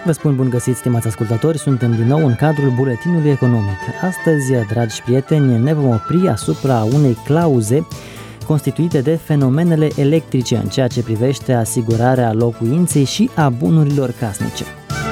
Vă spun bun găsit, stimați ascultători, suntem din nou în cadrul buletinului economic. Astăzi, dragi prieteni, ne vom opri asupra unei clauze constituite de fenomenele electrice în ceea ce privește asigurarea locuinței și a bunurilor casnice.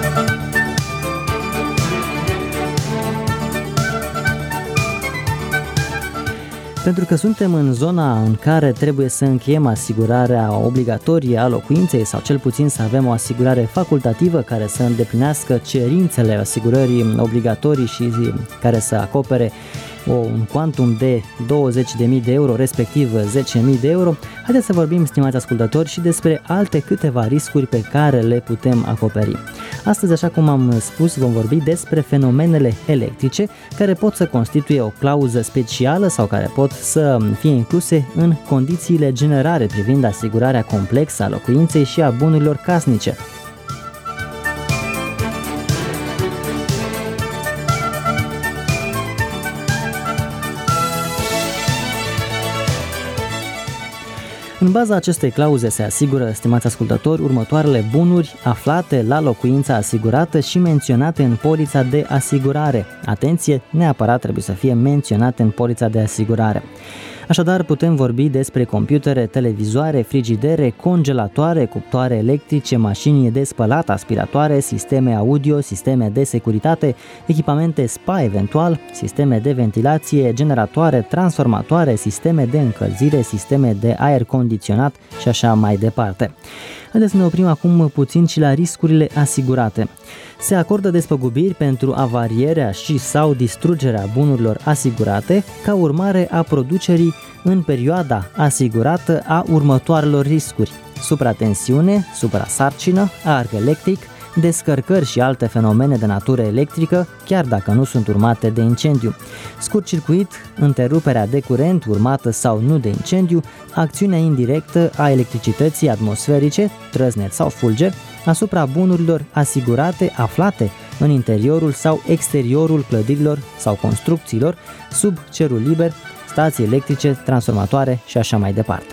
Pentru că suntem în zona în care trebuie să încheiem asigurarea obligatorie a locuinței sau cel puțin să avem o asigurare facultativă care să îndeplinească cerințele asigurării obligatorii și care să acopere un cuantum de 20.000 de euro, respectiv 10.000 de euro, haideți să vorbim, stimați ascultători, și despre alte câteva riscuri pe care le putem acoperi. Astăzi, așa cum am spus, vom vorbi despre fenomenele electrice care pot să constituie o clauză specială sau care pot să fie incluse în condițiile generale privind asigurarea complexă a locuinței și a bunurilor casnice. În baza acestei clauze se asigură, stimați ascultători, următoarele bunuri aflate la locuința asigurată și menționate în polița de asigurare. Atenție, neapărat trebuie să fie menționate în polița de asigurare. Așadar, putem vorbi despre computere, televizoare, frigidere, congelatoare, cuptoare electrice, mașini de spălat, aspiratoare, sisteme audio, sisteme de securitate, echipamente spa eventual, sisteme de ventilație, generatoare, transformatoare, sisteme de încălzire, sisteme de aer condiționat și așa mai departe. Haideți să ne oprim acum puțin și la riscurile asigurate. Se acordă despăgubiri pentru avarierea și sau distrugerea bunurilor asigurate ca urmare a producerii în perioada asigurată a următoarelor riscuri: supratensiune, suprasarcină, arc electric, descărcări și alte fenomene de natură electrică, chiar dacă nu sunt urmate de incendiu, scurt-circuit, întreruperea de curent urmată sau nu de incendiu, acțiunea indirectă a electricității atmosferice, trăsnet sau fulger, asupra bunurilor asigurate aflate în interiorul sau exteriorul clădirilor sau construcțiilor, sub cerul liber, stații electrice, transformatoare și așa mai departe.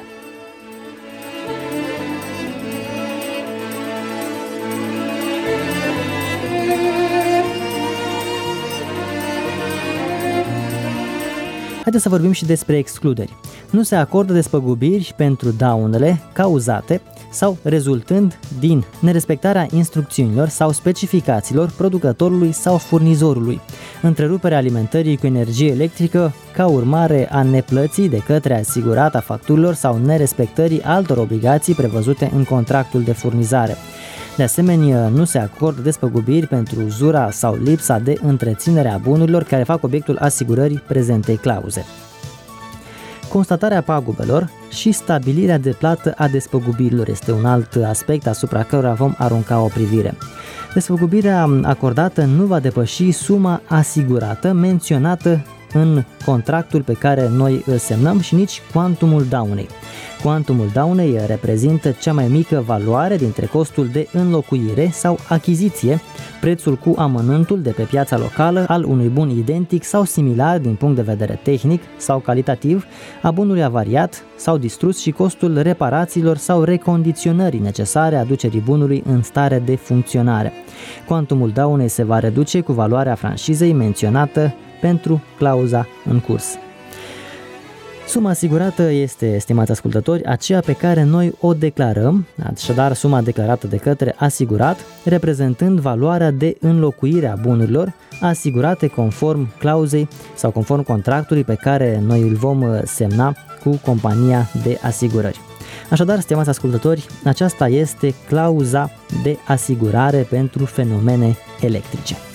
Haideți să vorbim și despre excluderi. Nu se acordă despăgubiri pentru daunele cauzate sau rezultând din nerespectarea instrucțiunilor sau specificațiilor producătorului sau furnizorului, întreruperea alimentării cu energie electrică ca urmare a neplății de către asigurat a facturilor sau nerespectării altor obligații prevăzute în contractul de furnizare. De asemenea, nu se acordă despăgubiri pentru uzura sau lipsa de întreținere a bunurilor care fac obiectul asigurării prezentei clauze. Constatarea pagubelor și stabilirea de plată a despăgubirilor este un alt aspect asupra cărora vom arunca o privire. Despăgubirea acordată nu va depăși suma asigurată menționată în contractul pe care noi îl semnăm și nici cuantumul daunei. Cuantumul daunei reprezintă cea mai mică valoare dintre costul de înlocuire sau achiziție, prețul cu amănântul de pe piața locală al unui bun identic sau similar din punct de vedere tehnic sau calitativ a bunului avariat sau distrus și costul reparațiilor sau recondiționării necesare aducerii bunului în stare de funcționare. Cuantumul daunei se va reduce cu valoarea franșizei menționată pentru clauza în curs. Suma asigurată este, estimați ascultători, aceea pe care noi o declarăm, așadar suma declarată de către asigurat, reprezentând valoarea de înlocuire a bunurilor asigurate conform clauzei sau conform contractului pe care noi îl vom semna cu compania de asigurări. Așadar, stimați ascultători, aceasta este clauza de asigurare pentru fenomene electrice.